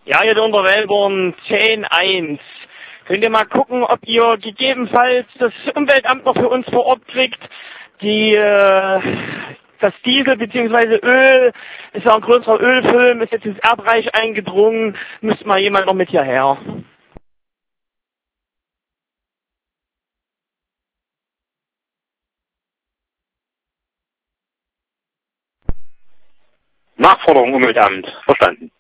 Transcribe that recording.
Ja, hier der Unterwelborn 10.1. Könnt ihr mal gucken, ob ihr gegebenenfalls das Umweltamt noch für uns vor Ort kriegt. Das Diesel bzw. Öl ist ja ein größerer Ölfilm, ist jetzt ins Erdreich eingedrungen. Müsste mal jemand noch mit hierher. Nachforderung Umweltamt. Verstanden.